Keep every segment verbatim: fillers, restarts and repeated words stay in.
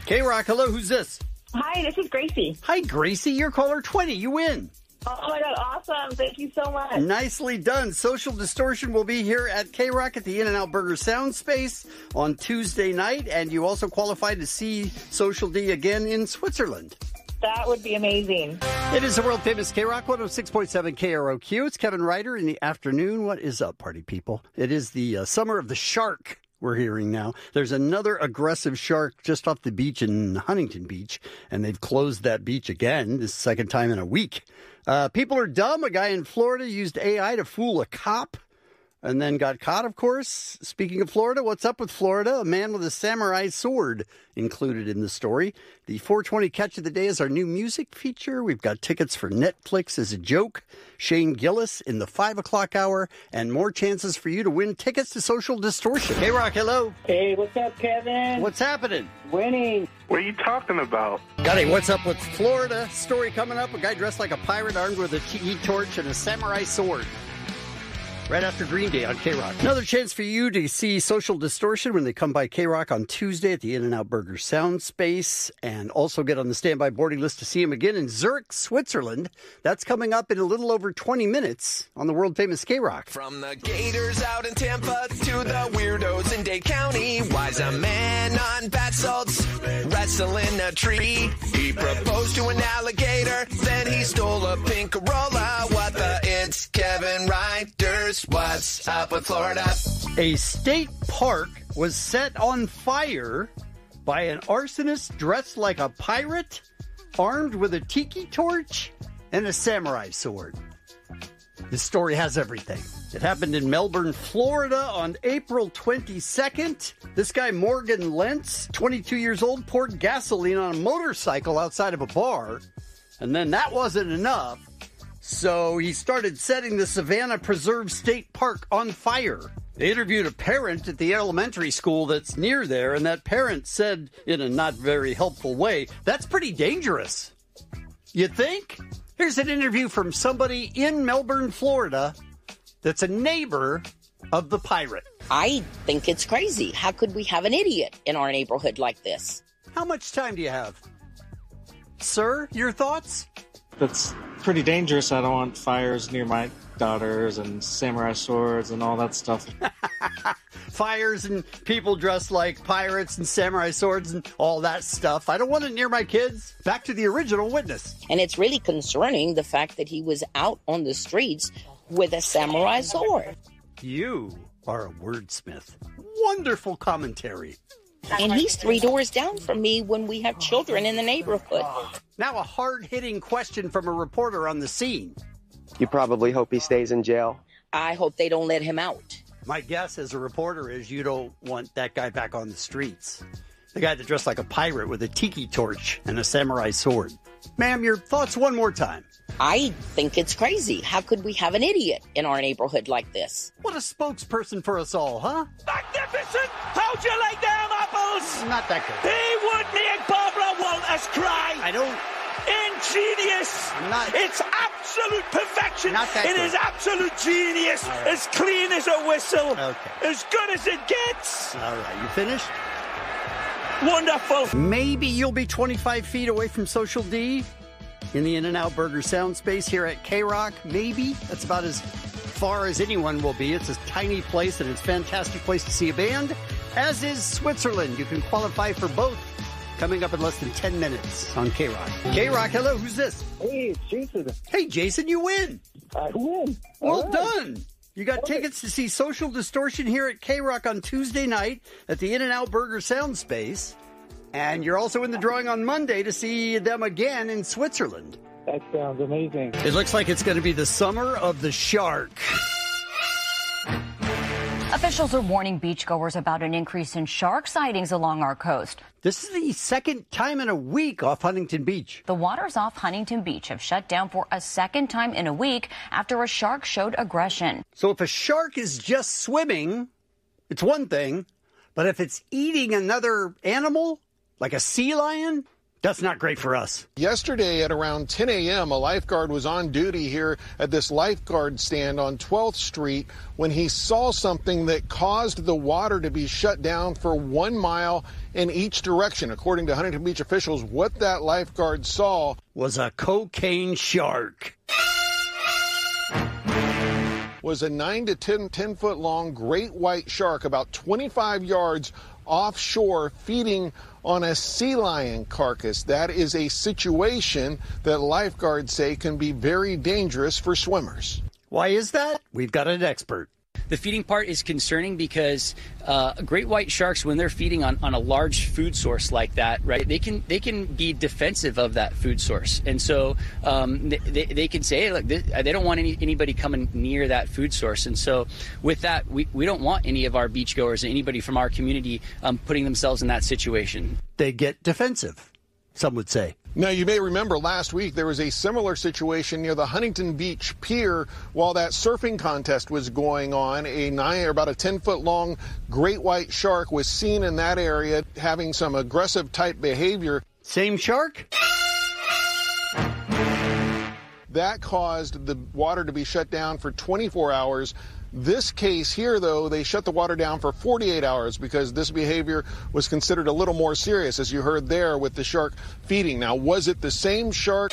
K-Rock, hello, who's this? Hi, this is Gracie. Hi, Gracie, you're caller twenty. You win. Oh, my God, awesome. Thank you so much. Nicely done. Social Distortion will be here at K-Rock at the In-N-Out Burger Sound Space on Tuesday night, and you also qualified to see Social D again in Switzerland. That would be amazing. It is the world-famous K-Rock, one oh six point seven K R O Q. It's Kevin Ryder in the afternoon. What is up, party people? It is the uh, summer of the shark we're hearing now. There's another aggressive shark just off the beach in Huntington Beach, and they've closed that beach again, this second time in a week. Uh, people are dumb. A guy in Florida used A I to fool a cop and then got caught, of course. Speaking of Florida, what's up with Florida? A man with a samurai sword included in the story. The four twenty Catch of the Day is our new music feature. We've got tickets for Netflix as a joke, Shane Gillis in the five o'clock hour, and more chances for you to win tickets to Social Distortion. Hey, Rock, hello. Hey, what's up, Kevin? What's happening? Winning. What are you talking about? Got a What's Up with Florida story coming up. A guy dressed like a pirate armed with a tiki torch and a samurai sword. Right after Green Day on K-Rock. Another chance for you to see Social Distortion when they come by K-Rock on Tuesday at the In-N-Out Burger Sound Space, and also get on the standby boarding list to see him again in Zurich, Switzerland. That's coming up in a little over twenty minutes on the world-famous K-Rock. From the Gators out in Tampa to the weirdos in Dade County, why's a man on bath salts wrestling a tree? He proposed to an alligator, then he stole a pink Corolla. What the? It's Kevin Ryder's What's Up with Florida? A state park was set on fire by an arsonist dressed like a pirate, armed with a tiki torch and a samurai sword. This story has everything. It happened in Melbourne, Florida on April twenty-second. This guy, Morgan Lentz, twenty-two years old, poured gasoline on a motorcycle outside of a bar. And then that wasn't enough. So he started setting the Savannah Preserve State Park on fire. They interviewed a parent at the elementary school that's near there, and that parent said in a not very helpful way, that's pretty dangerous. You think? Here's an interview from somebody in Melbourne, Florida, that's a neighbor of the pirate. I think it's crazy. How could we have an idiot in our neighborhood like this? How much time do you have? Sir, your thoughts? That's pretty dangerous. I don't want fires near my daughters and samurai swords and all that stuff. Fires and people dressed like pirates and samurai swords and all that stuff. I don't want it near my kids. Back to the original witness. And it's really concerning the fact that he was out on the streets with a samurai sword. You are a wordsmith. Wonderful commentary. And he's three doors down from me when we have children in the neighborhood. Now a hard-hitting question from a reporter on the scene. You probably hope he stays in jail. I hope they don't let him out. My guess as a reporter is you don't want that guy back on the streets. The guy that dressed like a pirate with a tiki torch and a samurai sword. Ma'am, your thoughts one more time. I think it's crazy. How could we have an idiot in our neighborhood like this? What a spokesperson for us all, huh? Magnificent! How'd you like them apples? Not that good. They would make Barbara Walters cry. I don't... Ingenious! Not... It's absolute perfection. Not that It good. is absolute genius. Right. As clean as a whistle. Okay. As good as it gets. All right, you finished? Wonderful. Maybe you'll be twenty-five feet away from Social D in the In-N-Out Burger Sound Space here at K-Rock. Maybe. That's about as far as anyone will be. It's a tiny place, and it's a fantastic place to see a band, as is Switzerland. You can qualify for both coming up in less than ten minutes on K-Rock. K-Rock, hello, who's this? Hey, it's Jason. Hey, Jason, you win. I win. Well All right. done. You got tickets to see Social Distortion here at K-Rock on Tuesday night at the In-N-Out Burger Sound Space. And you're also in the drawing on Monday to see them again in Switzerland. That sounds amazing. It looks like it's going to be the summer of the shark. Officials are warning beachgoers about an increase in shark sightings along our coast. This is the second time in a week off Huntington Beach. The waters off Huntington Beach have shut down for a second time in a week after a shark showed aggression. So if a shark is just swimming, it's one thing. But if it's eating another animal, like a sea lion, That's not great for us. Yesterday at around ten a.m., a lifeguard was on duty here at this lifeguard stand on twelfth street when he saw something that caused the water to be shut down for one mile in each direction. According to Huntington Beach officials, what that lifeguard saw was a cocaine shark. Was a nine to ten, ten foot long great white shark about twenty-five yards offshore feeding on a sea lion carcass. That is a situation that lifeguards say can be very dangerous for swimmers. Why is that? We've got an expert. The feeding part is concerning because uh, great white sharks, when they're feeding on, on a large food source like that, right, they can they can be defensive of that food source. And so um, they, they can say, hey, look, this, they don't want any, anybody coming near that food source. And so with that, we, we don't want any of our beachgoers and anybody from our community um, putting themselves in that situation. They get defensive, some would say. Now, you may remember last week there was a similar situation near the Huntington Beach Pier while that surfing contest was going on. A nine or about a ten foot long great white shark was seen in that area having some aggressive type behavior. Same shark? That caused the water to be shut down for twenty-four hours. This case here, though, they shut the water down for forty-eight hours because this behavior was considered a little more serious, as you heard there with the shark feeding. Now, was it the same shark?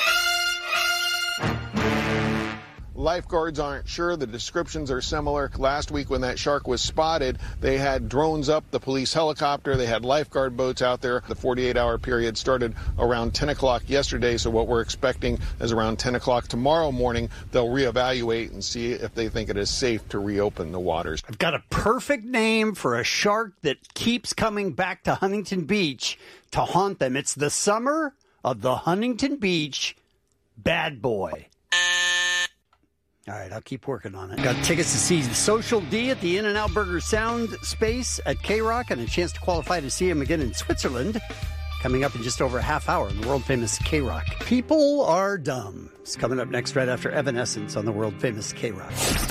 Lifeguards aren't sure. The descriptions are similar. Last week when that shark was spotted, they had drones up, the police helicopter, they had lifeguard boats out there. The forty-eight hour period started around ten o'clock yesterday, so what we're expecting is around ten o'clock tomorrow morning, they'll reevaluate and see if they think it is safe to reopen the waters. I've got a perfect name for a shark that keeps coming back to Huntington Beach to haunt them. It's the summer of the Huntington Beach Bad Boy. All right, I'll keep working on it. Got tickets to see Social D at the In-N-Out Burger Sound Space at K-Rock and a chance to qualify to see him again in Switzerland. Coming up in just over a half hour on the world-famous K-Rock. People Are Dumb. It's coming up next right after Evanescence on the world-famous K-Rock.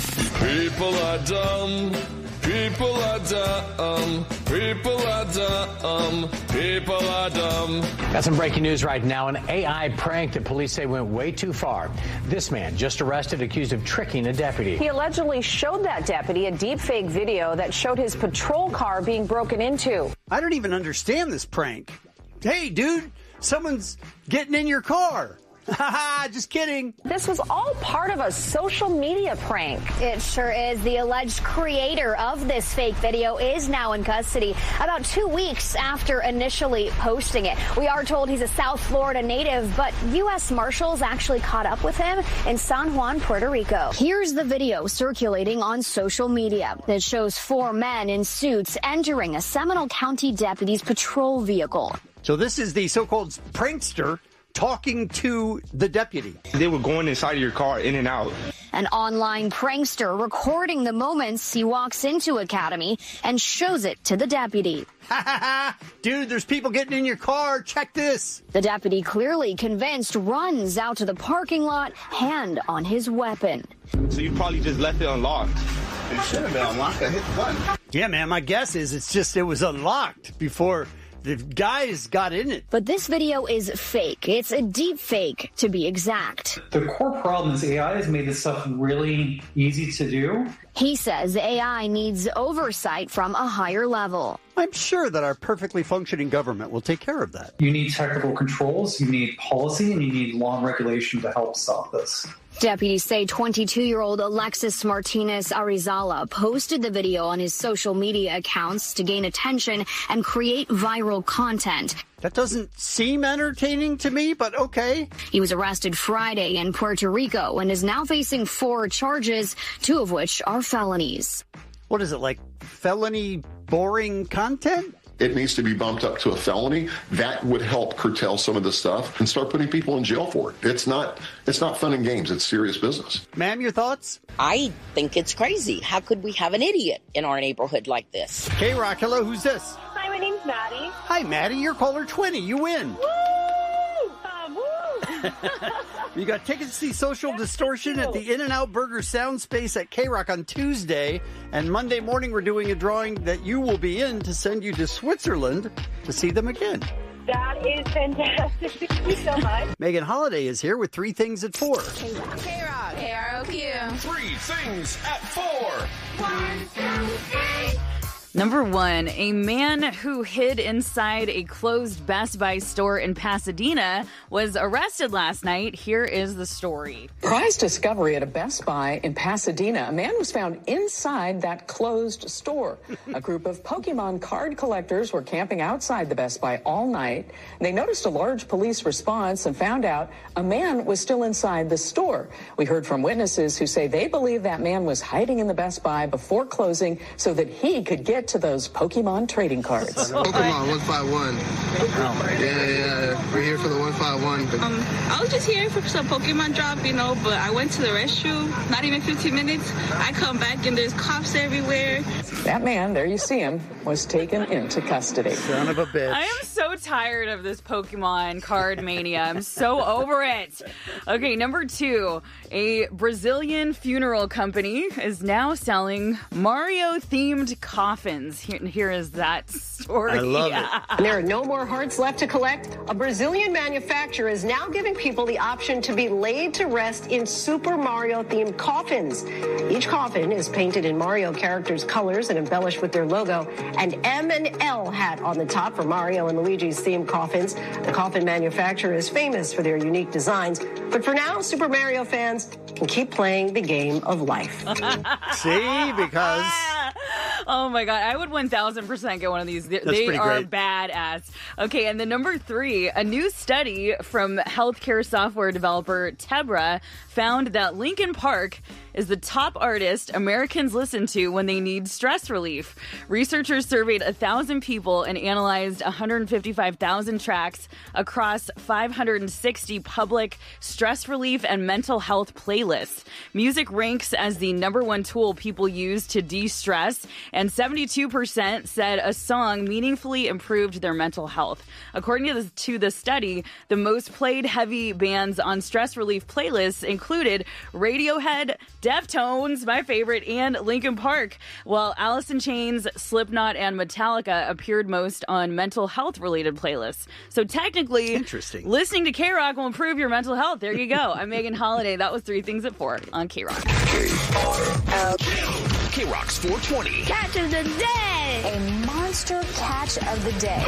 People are dumb. People are dumb. People are dumb. People are dumb. Got some breaking news right now. An A I prank that police say went way too far. This man just arrested, accused of tricking a deputy. He allegedly showed that deputy a deepfake video that showed his patrol car being broken into. I don't even understand this prank. Hey, dude, someone's getting in your car. Haha, just kidding. This was all part of a social media prank. It sure is. The alleged creator of this fake video is now in custody about two weeks after initially posting it. We are told he's a South Florida native, but U S Marshals actually caught up with him in San Juan, Puerto Rico. Here's the video circulating on social media that shows four men in suits entering a Seminole County deputy's patrol vehicle. So this is the so-called prankster talking to the deputy. They were going inside of your car, in and out. An online prankster recording the moments he walks into Academy and shows it to the deputy. Ha ha ha! Dude, there's people getting in your car. Check this. The deputy, clearly convinced, runs out to the parking lot, hand on his weapon. So you probably just left it unlocked. It should have been unlocked. I hit the button. Yeah, man, my guess is it's just it was unlocked before the guys got in it. But this video is fake. It's a deep fake, to be exact. The core problem is A I has made this stuff really easy to do. He says A I needs oversight from a higher level. I'm sure that our perfectly functioning government will take care of that. You need technical controls, you need policy, and you need law and regulation to help stop this. Deputies say twenty-two-year-old Alexis Martinez Arizala posted the video on his social media accounts to gain attention and create viral content. That doesn't seem entertaining to me, but okay. He was arrested Friday in Puerto Rico and is now facing four charges, two of which are felonies. What is it, like felony boring content? It needs to be bumped up to a felony. That would help curtail some of the stuff and start putting people in jail for it. It's not it's not fun and games. It's serious business. Ma'am, your thoughts? I think it's crazy. How could we have an idiot in our neighborhood like this? K-Rock, hello, who's this? Hi, my name's Maddie. Hi, Maddie. You're caller twenty. You win. Woo! Um, woo! You got tickets to see Social Yes, Distortion at the In-N-Out Burger Sound Space at K-Rock on Tuesday. And Monday morning, we're doing a drawing that you will be in to send you to Switzerland to see them again. That is fantastic. Thank you so much. Megan Holiday is here with three things at four. K-Rock. K-Rock. K R O Q. Three things at four. One, two, three. Number one, a man who hid inside a closed Best Buy store in Pasadena was arrested last night. Here is the story. Prize discovery at a Best Buy in Pasadena. A man was found inside that closed store. A group of Pokemon card collectors were camping outside the Best Buy all night. They noticed a large police response and found out a man was still inside the store. We heard from witnesses who say they believe that man was hiding in the Best Buy before closing so that he could get to those Pokemon trading cards. Pokemon one five one. Yeah, yeah, we're here for the one five one. Um, I was just here for some Pokemon drop, you know, but I went to the restroom, not even fifteen minutes. I come back and there's cops everywhere. That man, there you see him, was taken into custody. Son of a bitch. I am so tired of this Pokemon card mania. I'm so over it. Okay, number two, a Brazilian funeral company is now selling Mario-themed coffins. Here, here is that story. I love it. There are no more hearts left to collect. A Brazilian manufacturer is now giving people the option to be laid to rest in Super Mario-themed coffins. Each coffin is painted in Mario characters' colors and embellished with their logo, and M and L hat on the top for Mario and Luigi's themed coffins. The coffin manufacturer is famous for their unique designs, but for now, Super Mario fans can keep playing the game of life. See, because... Oh my God, I would one thousand percent get one of these. They, they are great. Badass. Okay, and then number three, a new study from healthcare software developer Tebra found that Linkin Park is the top artist Americans listen to when they need stress relief. Researchers surveyed one thousand people and analyzed one hundred fifty-five thousand tracks across five hundred sixty public stress relief and mental health playlists. Music ranks as the number one tool people use to de-stress, and seventy-two percent said a song meaningfully improved their mental health. According to the, to the study, the most played heavy bands on stress relief playlists included Radiohead, Deftones, my favorite, and Linkin Park, while Alice in Chains, Slipknot, and Metallica appeared most on mental health-related playlists. So technically, Interesting. listening to K-Rock will improve your mental health. There you go. I'm Megan Holiday. That was Three Things at Four on K-Rock. K-Rock's four twenty. Catch of the day. A monster catch of the day.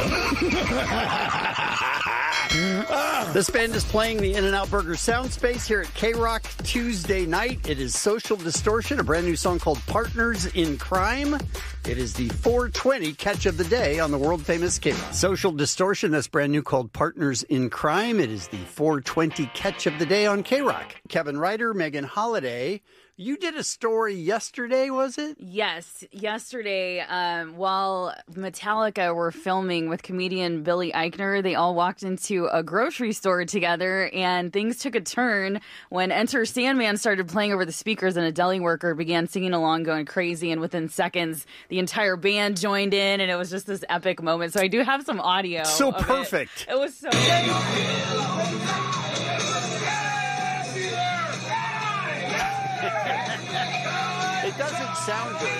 This band is playing the In-N-Out Burger sound space here at K-Rock Tuesday night. It is Social Distortion, a brand new song called Partners in Crime. It is the four twenty catch of the day on the world-famous K-Rock. Social Distortion, that's brand new, called Partners in Crime. It is the four twenty catch of the day on K-Rock. Kevin Ryder, Megan Holiday. You did a story yesterday, was it? Yes. Yesterday, um, while Metallica were filming with comedian Billy Eichner, they all walked into a grocery store together, and things took a turn when Enter Sandman started playing over the speakers, and a deli worker began singing along, going crazy, and within seconds, the entire band joined in, and it was just this epic moment. So I do have some audio. So of perfect. It. It was so good. It doesn't sound good.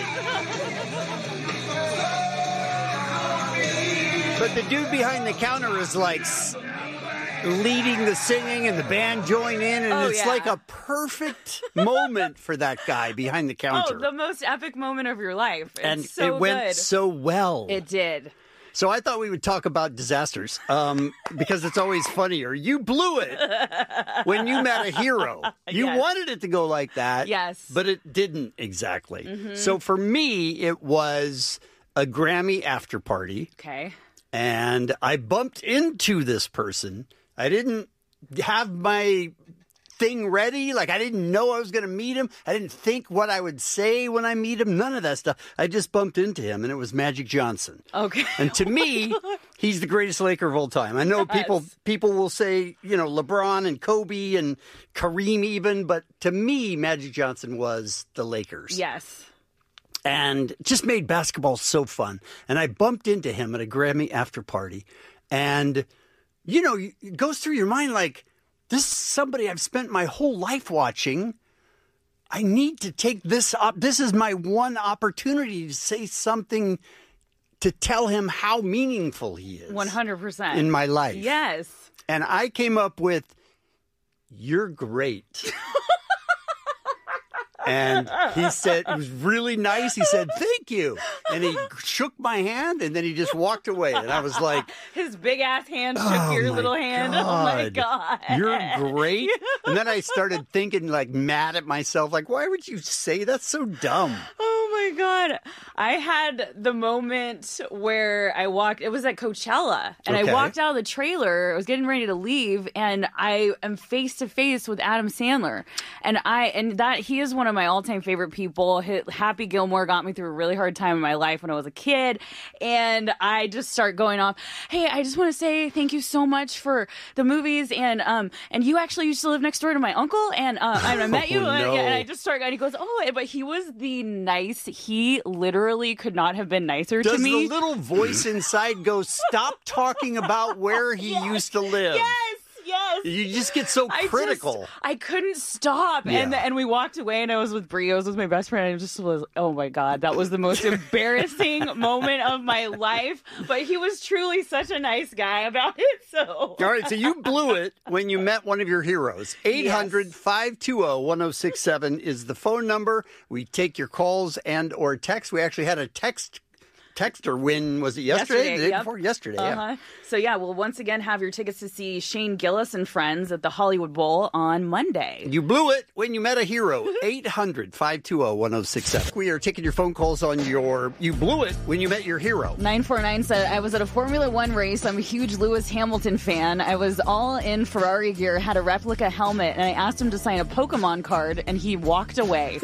But the dude behind the counter is like leading the singing and the band join in, and oh, it's yeah. like a perfect moment for that guy behind the counter. Oh, the most epic moment of your life. It's and so it went good. so well. It did. So I thought we would talk about disasters um, because it's always funnier. You blew it when you met a hero. You Yes. wanted it to go like that. Yes. But it didn't exactly. Mm-hmm. So for me, it was a Grammy after party. Okay. And I bumped into this person. I didn't have my thing ready. Like, I didn't know I was going to meet him. I didn't think what I would say when I meet him. None of that stuff. I just bumped into him, and it was Magic Johnson. Okay. And to me, he's the greatest Laker of all time. I know Yes. people people will say, you know, LeBron and Kobe and Kareem even, but to me, Magic Johnson was the Lakers. Yes. And just made basketball so fun. And I bumped into him at a Grammy after party. And, you know, it goes through your mind like, this is somebody I've spent my whole life watching. I need to take this up. This is my one opportunity to say something to tell him how meaningful he is. one hundred percent. In my life. Yes. And I came up with, you're great. And he said, it was really nice. He said, thank you. And he shook my hand and then he just walked away. And I was like, his big ass hand shook oh your my little hand. God. Oh my God. You're great. And then I started thinking, like, mad at myself. Like, why would you say that's so dumb? Oh my God. I had the moment where I walked, it was at Coachella, and Okay. I walked out of the trailer. I was getting ready to leave, and I am face to face with Adam Sandler. And I, and that, he is one of my all time favorite people. Hi- Happy Gilmore got me through a really hard time in my life when I was a kid. And I just start going off, hey, I just want to say thank you so much for the movies. And, um, and you actually used to live next door to my uncle. And, uh, and I met you. Oh, and, no. and I just started, and he goes, oh, but he was the nice, he literally could not have been nicer Does to me. the little voice inside go, stop talking about where he Yes. used to live? Yes, yes. You just get so I just- critical. I couldn't stop. And Yeah. and we walked away, and I was with Brie. I was with my best friend. And I just was, oh my God, that was the most embarrassing moment of my life. But he was truly such a nice guy about it. So All right, so you blew it when you met one of your heroes. eight hundred, five two zero, one zero six seven is the phone number. We take your calls and or texts. We actually had a text texter win. Was it yesterday? The day yep. before? Yesterday, yeah. Uh-huh. So yeah, we'll once again have your tickets to see Shane Gillis and friends at the Hollywood Bowl on Monday. You blew it when you met a hero. eight hundred, five two zero, one zero six seven. We are taking your phone calls on your, you blew it when you met your hero. nine four nine said, I was at a Formula One race. I'm a huge Lewis Hamilton fan. I was all in Ferrari gear, had a replica helmet, and I asked him to sign a Pokemon card, and he walked away.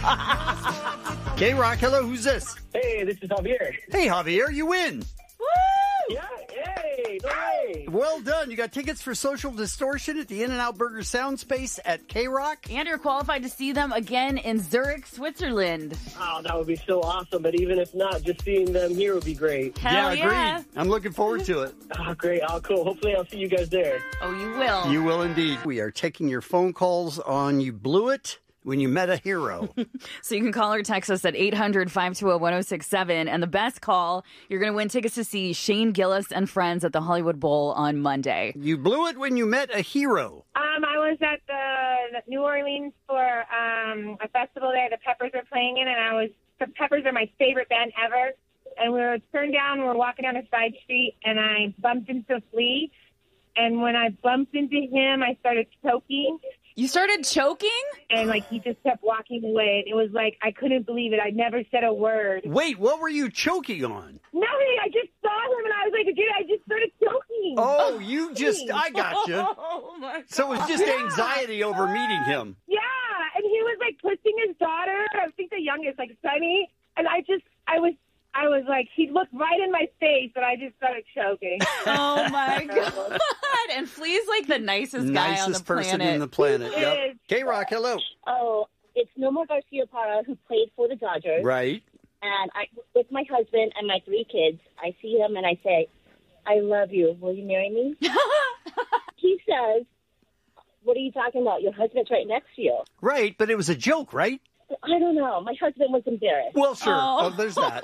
K-Rock, hello, who's this? Hey, this is Javier. Hey, Javier, you win. Yeah, hey, no way. Well done. You got tickets for Social Distortion at the In-N-Out Burger Sound Space at K-Rock. And you're qualified to see them again in Zurich, Switzerland. Oh, that would be so awesome. But even if not, just seeing them here would be great. Hell yeah, yeah. agreed. I'm looking forward to it. Oh, great. Oh, cool. Hopefully I'll see you guys there. Oh, you will. You will indeed. We are taking your phone calls on You Blew It when you met a hero. So you can call or text us at eight hundred, five two zero, one zero six seven. And the best call, you're going to win tickets to see Shane Gillis and friends at the Hollywood Bowl on Monday. You blew it when you met a hero. Um, I was at the New Orleans for um, a festival there the Peppers were playing in, and I was the Peppers are my favorite band ever. And we were turned down, we were walking down a side street, and I bumped into Flea. And when I bumped into him, I started choking. You started choking? And, like, he just kept walking away. And it was like, I couldn't believe it. I never said a word. Wait, what were you choking on? Nothing. I just saw him, and I was like, dude, I just started choking. Oh, you just, I got you. Oh, my God. So it was just Yeah. anxiety over meeting him. Yeah, and he was, like, pushing his daughter. I think the youngest, like, Sunny. And I just, I was, I was like, he looked right in my face, and I just started choking. Oh, my God. And Flea's like the nicest guy Nicest on the person planet. in the planet. He Yep. is. K-Rock, hello. Oh, it's Nomar Garcia-Parra who played for the Dodgers. Right. And I, with my husband and my three kids, I see him and I say, I love you. Will you marry me? He says, what are you talking about? Your husband's right next to you. Right, but it was a joke, right? I don't know. My husband was embarrassed. Well, sure. Oh. Oh, there's that.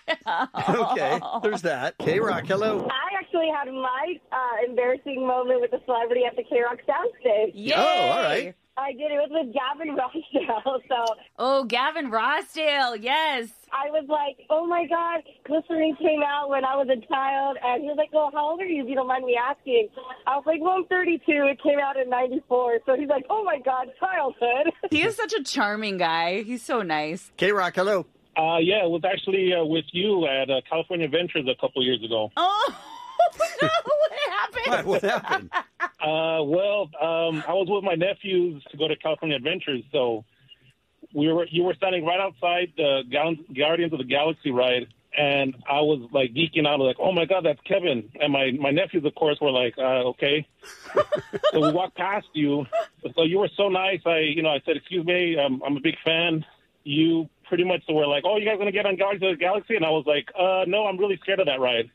Okay, there's that. K-Rock, hello. I actually had my uh, embarrassing moment with a celebrity at the K-Rock soundstage. Yay! Oh, all right. I did. It was with Gavin Rossdale. So Oh, Gavin Rossdale, yes. I was like, oh, my God. Glycerine came out when I was a child. And he was like, well, how old are you, if you don't mind me asking? I was like, well, I'm thirty-two. It came out in ninety-four. So he's like, oh, my God, childhood. He is such a charming guy. He's so nice. K-Rock, hello. Uh, yeah, it was actually uh, with you at uh, California Adventures a couple years ago. Oh, no, what happened? What, what happened? Uh, well, um, I was with my nephews to go to California Adventures, so we were you were standing right outside the Gal- Guardians of the Galaxy ride, and I was like geeking out, like, oh my God, that's Kevin. And my, my nephews, of course, were like, uh, okay. So we walked past you. So you were so nice. I, you know, I said, excuse me, um, I'm a big fan. You pretty much were like, oh, you guys gonna get on Guardians of the Galaxy? And I was like, uh, no, I'm really scared of that ride.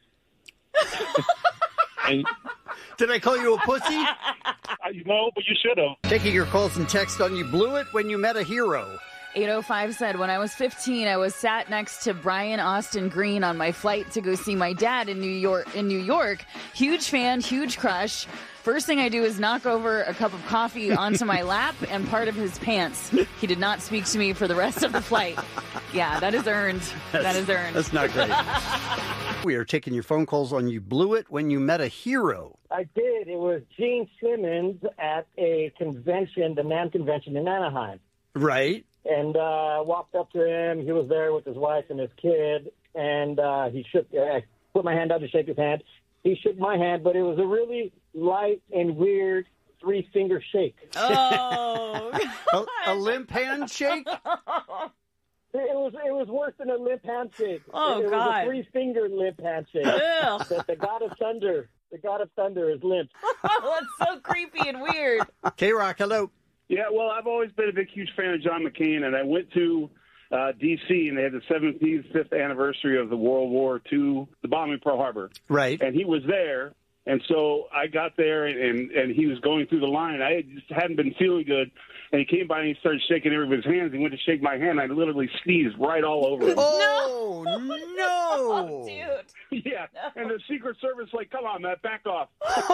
And, Did I call you a pussy? I, no, but you should have. Taking your calls and text on You Blew It when you met a hero. eight oh five said, when I was fifteen, I was sat next to Brian Austin Green on my flight to go see my dad in New York. In New York, huge fan, huge crush. First thing I do is knock over a cup of coffee onto my lap and part of his pants. He did not speak to me for the rest of the flight. Yeah, that is earned. That's, that is earned. That's not great. We are taking your phone calls on You Blew It When You Met a Hero. I did. It was Gene Simmons at a convention, the NAMM convention in Anaheim. Right. And I uh, walked up to him. He was there with his wife and his kid. And uh, he shook. I put my hand out to shake his hand. He shook my hand, but it was a really light and weird three-finger shake. Oh. a, a limp handshake? It was it was worse than a limp handshake. Oh, it, it God. was a three-finger limp handshake. the, the God of Thunder. The God of Thunder is limp. Oh, that's so creepy and weird. K-Rock, hello. Yeah, well, I've always been a big, huge fan of John McCain, and I went to uh, D C, and they had the seventieth anniversary of the World War Two, the bombing of Pearl Harbor. Right. And he was there, and so I got there, and, and he was going through the line. I just hadn't been feeling good, and he came by and he started shaking everybody's hands. He went to shake my hand. I literally sneezed right all over him. Oh, no. Oh, dude. Yeah, and the Secret Service like, come on, Matt, back off.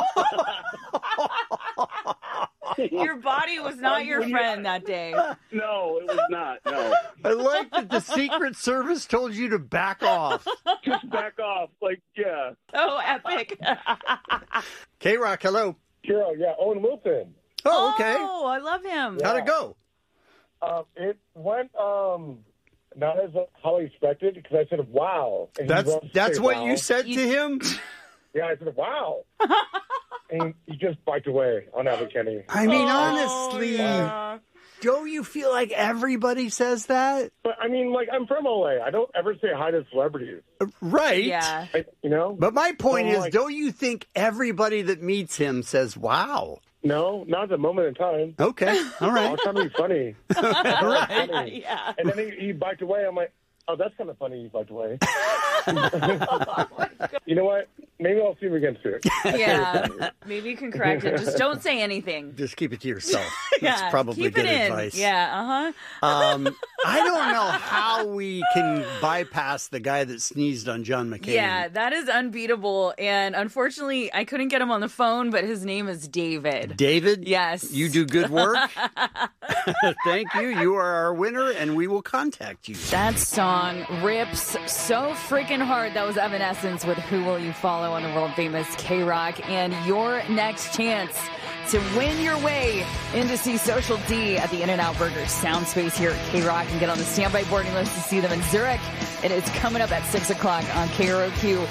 Your body was not your friend that day. No, it was not, no. I like that the Secret Service told you to back off. Just back off, like, yeah. Oh, epic. K-Rock, hello. Sure, yeah, Owen Wilson. Oh, okay. Oh, I love him. How'd it go? Um, it went um, not as how I expected, because I said, wow. And he That's wrote to that's say, what wow. you said to him? Yeah, I said, wow. And he just biked away on Abbott Kenny. I mean, Oh, honestly, yeah. don't you feel like everybody says that? But, I mean, like, I'm from L A. I don't ever say hi to celebrities. Right. Yeah. I, you know? But my point So, is, like- don't you think everybody that meets him says, wow? No, not at the moment in time. Okay. All right. I was trying to be funny. Right. Funny. Yeah. And then he, he biked away. I'm like, oh, that's kind of funny. He biked away. You know what? Maybe I'll see him again soon. Yeah. Maybe you can correct it. Just don't say anything. Just keep it to yourself. Yeah. That's probably Keep good it in. advice. Yeah. Uh-huh. Um, I don't know how we can bypass the guy that sneezed on John McCain. Yeah, that is unbeatable. And unfortunately, I couldn't get him on the phone, but his name is David. David? Yes. You do good work. Thank you. You are our winner, and we will contact you. That song rips so freaking hard. That was Evanescence with Who Will You Follow on the world famous K-Rock. And your next chance to win your way in to see Social D at the In-N-Out Burger Sound Space here at K-Rock and get on the standby boarding list to see them in Zurich. It is coming up at six o'clock on K R O Q.